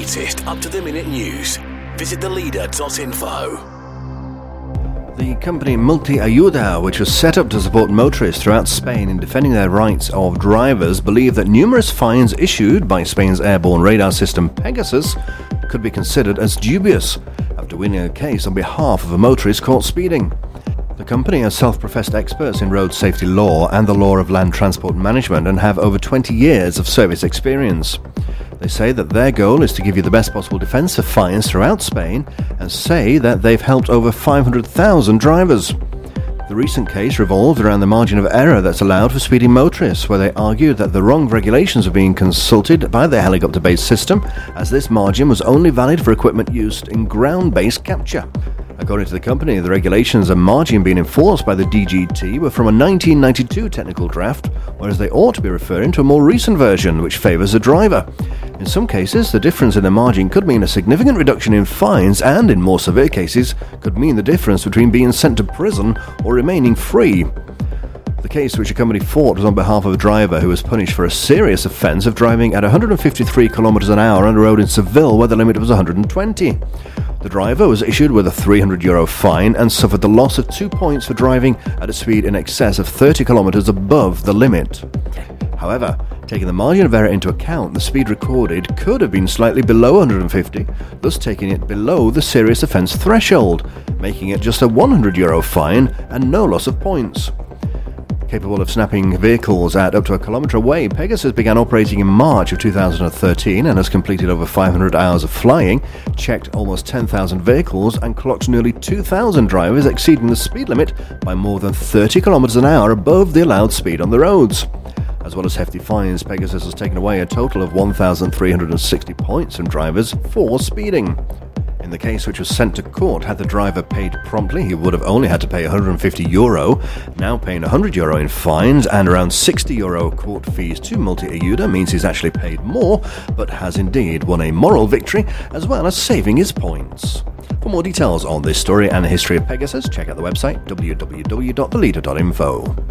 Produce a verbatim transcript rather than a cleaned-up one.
latest up-to-the-minute news, visit the leader dot info. The company Multiayuda, which was set up to support motorists throughout Spain in defending their rights of drivers, believe that numerous fines issued by Spain's airborne radar system Pegasus could be considered as dubious after winning a case on behalf of a motorist caught speeding. The company are self-professed experts in road safety law and the law of land transport management and have over twenty years of service experience. They say that their goal is to give you the best possible defense of fines throughout Spain and say that they've helped over five hundred thousand drivers. The recent case revolved around the margin of error that's allowed for speeding motorists, where they argued that the wrong regulations were being consulted by the helicopter-based system, as this margin was only valid for equipment used in ground-based capture. According to the company, the regulations and margin being enforced by the D G T were from a nineteen ninety-two technical draft, whereas they ought to be referring to a more recent version which favours the driver. In some cases, the difference in the margin could mean a significant reduction in fines and, in more severe cases, could mean the difference between being sent to prison or remaining free. The case which the company fought was on behalf of a driver who was punished for a serious offence of driving at one hundred fifty-three kilometres an hour on a road in Seville where the limit was one hundred twenty. The driver was issued with a three hundred euro fine and suffered the loss of two points for driving at a speed in excess of thirty kilometres above the limit. However, taking the margin of error into account, the speed recorded could have been slightly below one hundred fifty, thus taking it below the serious offence threshold, making it just a one hundred euro fine and no loss of points. Capable of snapping vehicles at up to a kilometre away, Pegasus began operating in March of two thousand thirteen and has completed over five hundred hours of flying, checked almost ten thousand vehicles and clocked nearly two thousand drivers exceeding the speed limit by more than thirty kilometres an hour above the allowed speed on the roads. As well as hefty fines, Pegasus has taken away a total of one thousand three hundred sixty points from drivers for speeding. In the case which was sent to court, had the driver paid promptly, he would have only had to pay one hundred fifty euro. Now paying one hundred euro in fines and around sixty euro court fees to Multiayuda means he's actually paid more, but has indeed won a moral victory, as well as saving his points. For more details on this story and the history of Pegasus, check out the website w w w dot the leader dot info.